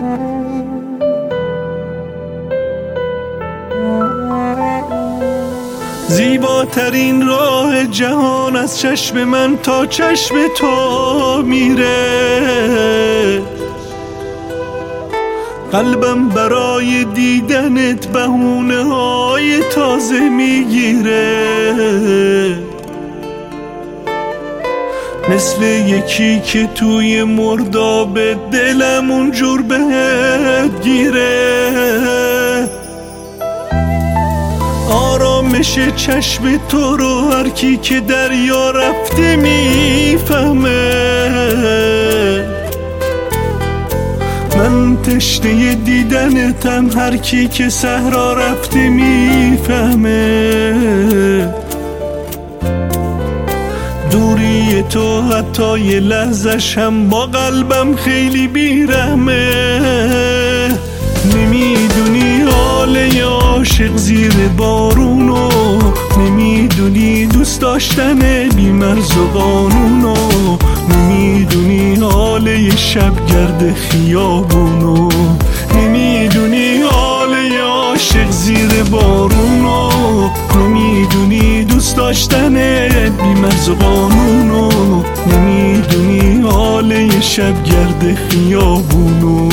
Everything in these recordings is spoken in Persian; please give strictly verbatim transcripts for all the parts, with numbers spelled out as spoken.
زیباترین راه جهان از چشم من تا چشم تو میره، قلبم برای دیدنت بهونه های تازه میگیره، مثل یکی که توی مرداب دلم اونجور بهت گیره. آرامش چشم تو رو هر کی که دریا رفته میفهمه، من تشنه دیدنتم هر کی که صحرا رفته میفهمه. دوری تو حتی یه لحظش هم با قلبم خیلی بیرحمه. نمیدونی حال یه عاشق زیر بارونو، نمیدونی دوست داشتن بی مرز و قانونو، نمیدونی حال یه شبگرد خیابونو، نمیدونی حال یه عاشق زیر بارونو، نمیدونی دوست داشتن بی مرز و قانونو، نمیدونی حال یه شبگرد خیابونو.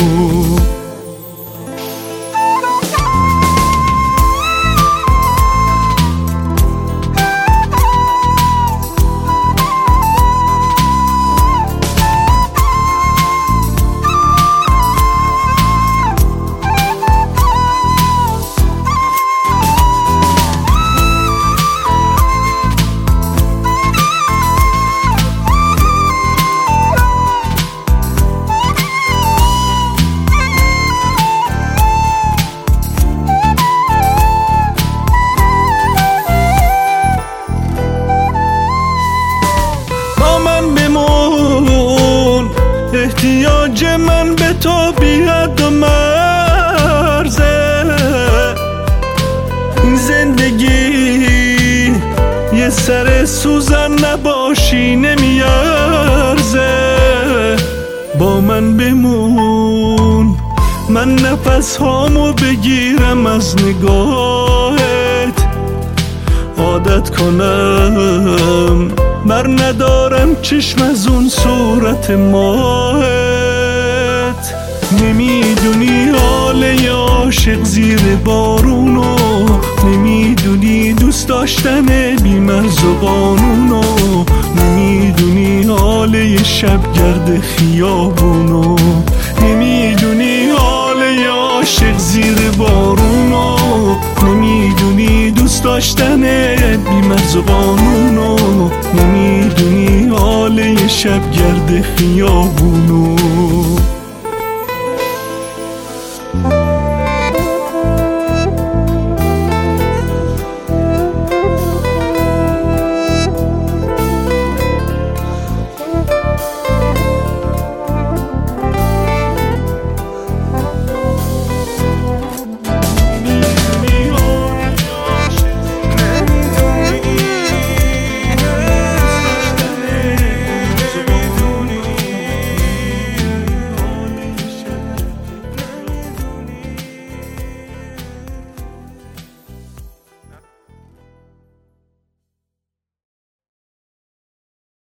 احتیاج من به تو بیاد و مرزه، این زندگی یه سر سوزن نباشی نمیارزه. با من بمون من نفس هامو بگیرم از نگاهت، عادت کنم بر ندارم چشم از اون صورت ماهت. نمیدونی حال یه عاشق زیر بارونو، نمیدونی دوست داشتن بی مرز و قانونو، نمیدونی حال یه شبگرد خیابونو، نمیدونی حال یه عاشق زیر بارونو، نمیدونی دوست داشتن بی مرز و قانونو، نمیدونی حال یه شبگرد خیابونو.